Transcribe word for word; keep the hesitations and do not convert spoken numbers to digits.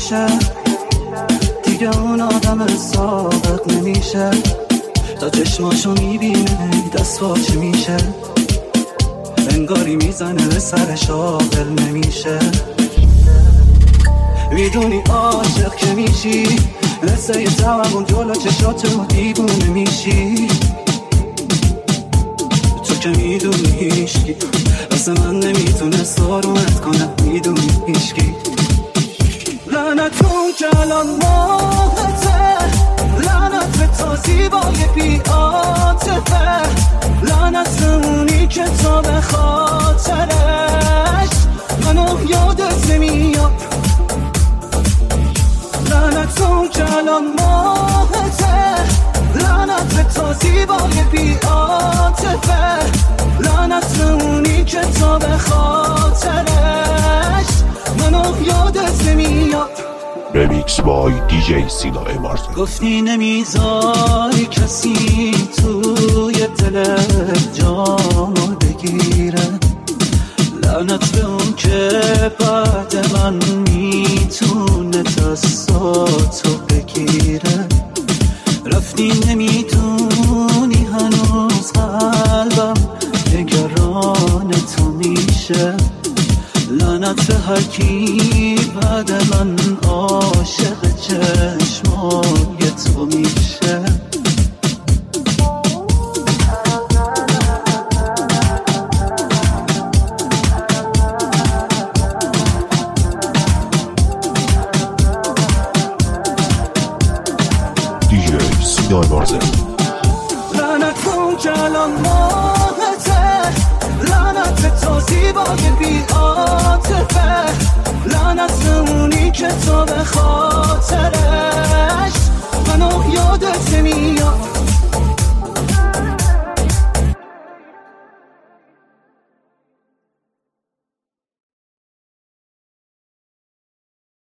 نمیشه، دیگه اون آدم سابق نمیشه. تا چشماشو میبینه دست واچه میشه، انگاری میزنه به سر شاغل نمیشه. میدونی عاشق که میشی، لسه یه تومون جلو چشاتو دیوونه میشی. تو که میدونی هیشکی واسه من نمیتونه سارونت کنه، میدونی هیشکی. لعنتون که الان ماهته، لعنت به تا زیبای بی عاطفه، لعنت اونی که تا به خاطرش منو یادت نمیاد. لعنتون که الان ماهته، لعنت به تا زیبای بی عاطفه، لعنت اونی که تا به خاطرش منو یادت نمیاد. رمیکس بای دی جی سینا امارزه. گفتی نمیذاری کسی توی دلت جامو بگیره، لعنت به اون که بعد من میتونه دستاتو بگیره. رفتی نمیدونی هنوز قلبم نگران تو میشه، لعنت به هر کی بعد من عاشق چشمای تو میشه. دی جی سینا امارزه. لعنت کن که الان ماهته، لعنت به تا زیبای بی عاطفه، لعنت اونی که تو بخواد